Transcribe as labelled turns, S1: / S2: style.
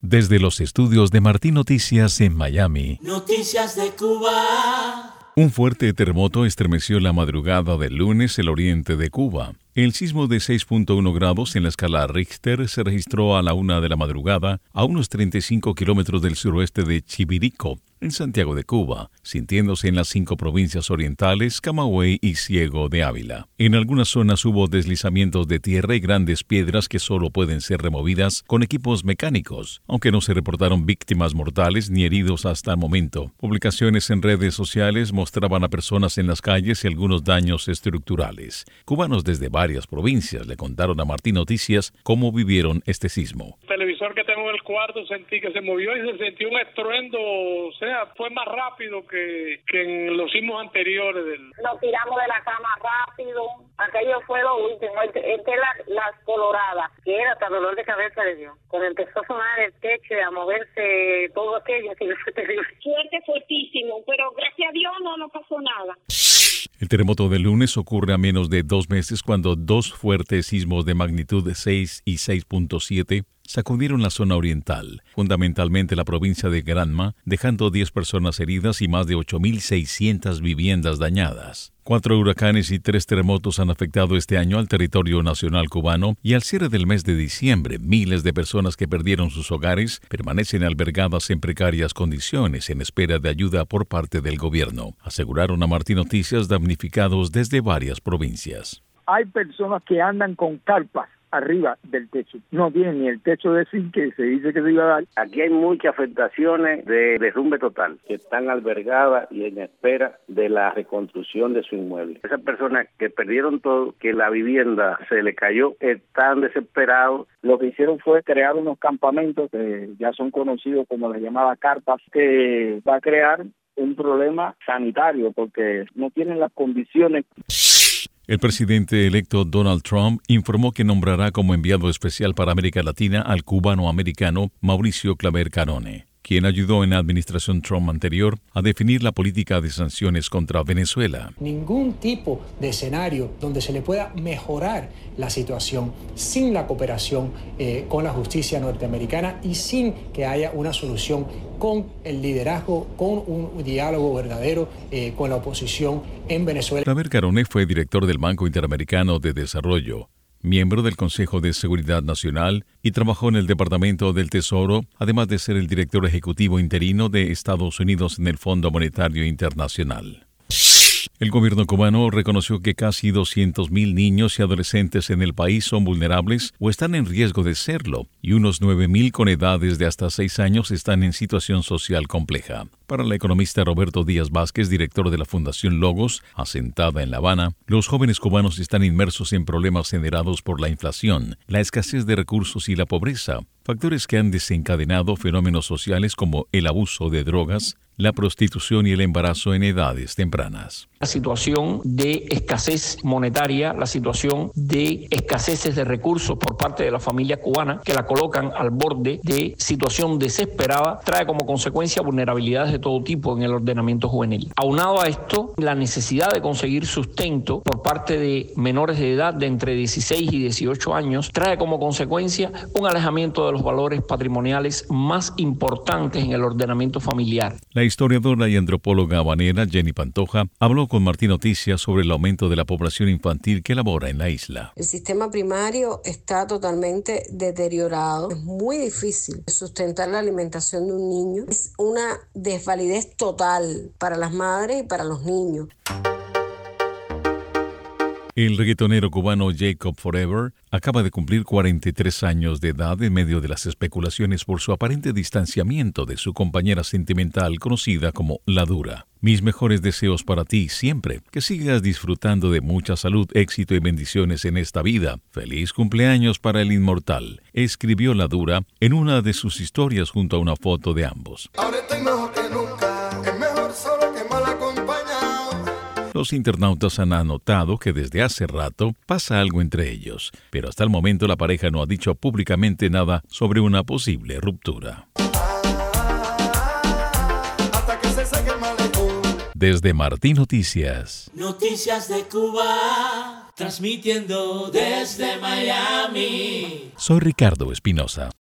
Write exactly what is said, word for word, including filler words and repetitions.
S1: Desde los estudios de Martín Noticias en Miami.
S2: Noticias de Cuba.
S1: Un fuerte terremoto estremeció la madrugada del lunes el oriente de Cuba. El sismo de seis punto uno grados en la escala Richter se registró a la una de la madrugada a unos treinta y cinco kilómetros del suroeste de Chivirico, en Santiago de Cuba, sintiéndose en las cinco provincias orientales, Camagüey y Ciego de Ávila. En algunas zonas hubo deslizamientos de tierra y grandes piedras que solo pueden ser removidas con equipos mecánicos, aunque no se reportaron víctimas mortales ni heridos hasta el momento. Publicaciones en redes sociales mostraban a personas en las calles y algunos daños estructurales. Cubanos desde varias provincias le contaron a Martín Noticias cómo vivieron este sismo.
S3: El televisor que tengo en el cuarto sentí que se movió y se sentió un estruendo, o sea, fue más rápido que, que en los sismos anteriores. Del...
S4: Nos tiramos de la cama rápido, aquello fue lo último, entre las la coloradas, que era hasta dolor de cabeza le dio. Cuando empezó a sonar el techo y a moverse todo aquello, que fue terrible.
S5: Suerte fuertísimo, pero gracias a Dios no nos pasó nada.
S1: El terremoto del lunes ocurre a menos de dos meses cuando dos fuertes sismos de magnitud de seis y seis punto siete sacudieron la zona oriental, fundamentalmente la provincia de Granma, dejando diez personas heridas y más de ocho mil seiscientas viviendas dañadas. Cuatro huracanes y tres terremotos han afectado este año al territorio nacional cubano y al cierre del mes de diciembre, miles de personas que perdieron sus hogares permanecen albergadas en precarias condiciones en espera de ayuda por parte del gobierno, aseguraron a Martín Noticias damnificados desde varias provincias.
S6: Hay personas que andan con carpas arriba del techo. No tienen ni el techo de zinc que se dice que se iba a dar.
S7: Aquí hay muchas afectaciones de derrumbe total que están albergadas y en espera de la reconstrucción de su inmueble. Esas personas que perdieron todo, que la vivienda se le cayó, están desesperados.
S6: Lo que hicieron fue crear unos campamentos que ya son conocidos como las llamadas carpas, que va a crear un problema sanitario porque no tienen las condiciones.
S1: El presidente electo Donald Trump informó que nombrará como enviado especial para América Latina al cubano-americano Mauricio Claver Carone, quien ayudó en la administración Trump anterior a definir la política de sanciones contra Venezuela.
S8: Ningún tipo de escenario donde se le pueda mejorar la situación sin la cooperación eh, con la justicia norteamericana y sin que haya una solución con el liderazgo, con un diálogo verdadero eh, con la oposición en Venezuela.
S1: Claver Carone fue director del Banco Interamericano de Desarrollo, miembro del Consejo de Seguridad Nacional y trabajó en el Departamento del Tesoro, además de ser el director ejecutivo interino de Estados Unidos en el Fondo Monetario Internacional. El gobierno cubano reconoció que casi doscientos mil niños y adolescentes en el país son vulnerables o están en riesgo de serlo, y unos nueve mil con edades de hasta seis años están en situación social compleja. Para el economista Roberto Díaz Vázquez, director de la Fundación Logos, asentada en La Habana, los jóvenes cubanos están inmersos en problemas generados por la inflación, la escasez de recursos y la pobreza, factores que han desencadenado fenómenos sociales como el abuso de drogas, la prostitución y el embarazo en edades tempranas.
S9: La situación de escasez monetaria, la situación de escaseces de recursos por parte de la familia cubana que la colocan al borde de situación desesperada, trae como consecuencia vulnerabilidades de todo tipo en el ordenamiento juvenil. Aunado a esto, la necesidad de conseguir sustento por parte de menores de edad de entre dieciséis y dieciocho años trae como consecuencia un alejamiento de los valores patrimoniales más importantes en el ordenamiento familiar.
S1: La historiadora y antropóloga habanera Jenny Pantoja habló con Martín Noticias sobre el aumento de la población infantil que labora en la isla.
S10: El sistema primario está totalmente deteriorado. Es muy difícil sustentar la alimentación de un niño. Es una desvalidez total para las madres y para los niños.
S1: El reggaetonero cubano Jacob Forever acaba de cumplir cuarenta y tres años de edad en medio de las especulaciones por su aparente distanciamiento de su compañera sentimental conocida como La Dura. Mis mejores deseos para ti siempre, que sigas disfrutando de mucha salud, éxito y bendiciones en esta vida. Feliz cumpleaños para el inmortal, escribió La Dura en una de sus historias junto a una foto de ambos.
S2: Ahora estoy mejor que nunca, es mejor solo que mal acompañado.
S1: Los internautas han anotado que desde hace rato pasa algo entre ellos, pero hasta el momento la pareja no ha dicho públicamente nada sobre una posible ruptura. Desde Martín Noticias.
S2: Noticias de Cuba, transmitiendo desde Miami.
S1: Soy Ricardo Espinosa.